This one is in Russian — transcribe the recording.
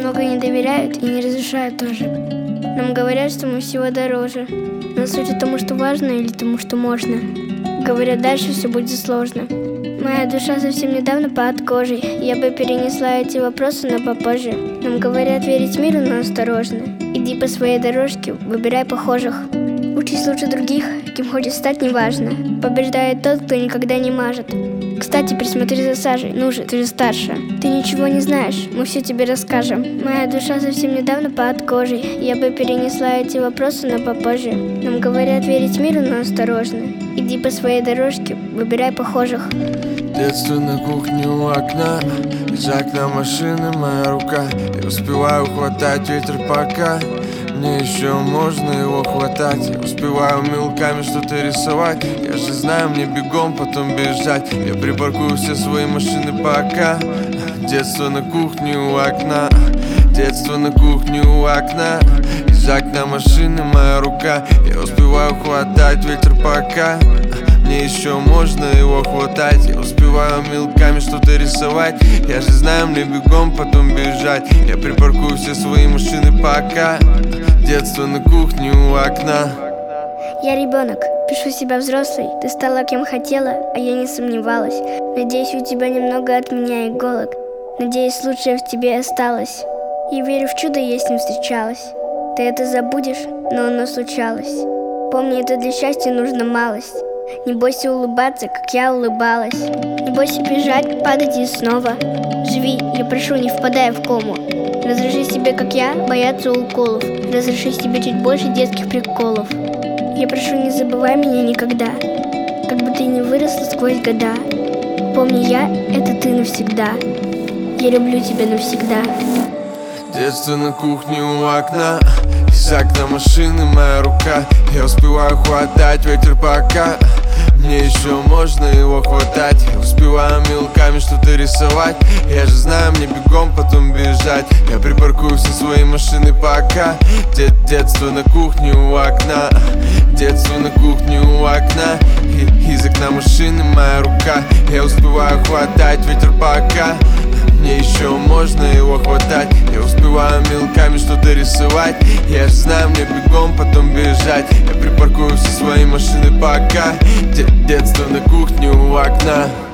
много не доверяют и не разрешают тоже. Нам говорят, что мы всего дороже. Но суть в тому, что важно, или тому, что можно. Говорят, дальше все будет сложно. Моя душа совсем недавно под кожей. Я бы перенесла эти вопросы, но попозже. Нам говорят верить миру, но осторожно. Иди по своей дорожке, выбирай похожих. Учись лучше других, кем хочешь стать, неважно. Побеждает тот, кто никогда не мажет. Кстати, присмотри за Сашей, ну же, ты же старше. Ты ничего не знаешь, мы все тебе расскажем. Моя душа совсем недавно под кожей. Я бы перенесла эти вопросы, но попозже. Нам говорят верить миру, но осторожно. Иди по своей дорожке, выбирай похожих. Детство на кухне у окна, из окна машины моя рука. Я успеваю хватать ветер пока мне еще можно его хватать. Я успеваю мелками что-то рисовать. Я же знаю, мне бегом потом бежать. Я припаркую все свои машины пока. Детство на кухне у окна. Детство на кухне у окна. Из окна машины моя рука. Я успеваю хватать ветер пока мне еще можно его хватать. Я успеваю мелками что-то рисовать. Я же знаю, мне бегом потом бежать. Я припаркую все свои машины пока. Детство на кухне у окна. Я ребенок, пишу себя взрослой. Ты стала кем хотела, а я не сомневалась. Надеюсь, у тебя немного от меня иголок. Надеюсь, лучшее в тебе осталось. Я верю в чудо, я с ним встречалась. Ты это забудешь, но оно случалось. Помни, это для счастья нужно малость. Не бойся улыбаться, как я улыбалась. Не бойся бежать, падать и снова. Живи, я прошу, не впадая в кому. Разреши себе, как я, бояться уколов. Разреши себе чуть больше детских приколов. Я прошу, не забывай меня никогда. Как бы ты ни выросла сквозь года. Помни, я — это ты навсегда. Я люблю тебя навсегда. Детство на кухне у окна. Из окна машины моя рука. Я успеваю хватать ветер пока мне еще можно его хватать. Я успеваю мелками что-то рисовать. Я же знаю, мне бегом потом бежать. Я припаркую все свои машины пока. Детство на кухне у окна. Детство на кухне у окна. Из окна машины моя рука. Я успеваю хватать ветер пока мне еще можно его хватать. Я успеваю мелками что-то рисовать. Я же знаю, мне бегом потом бежать. Я припаркую все свои машины пока. Детство на кухне у окна.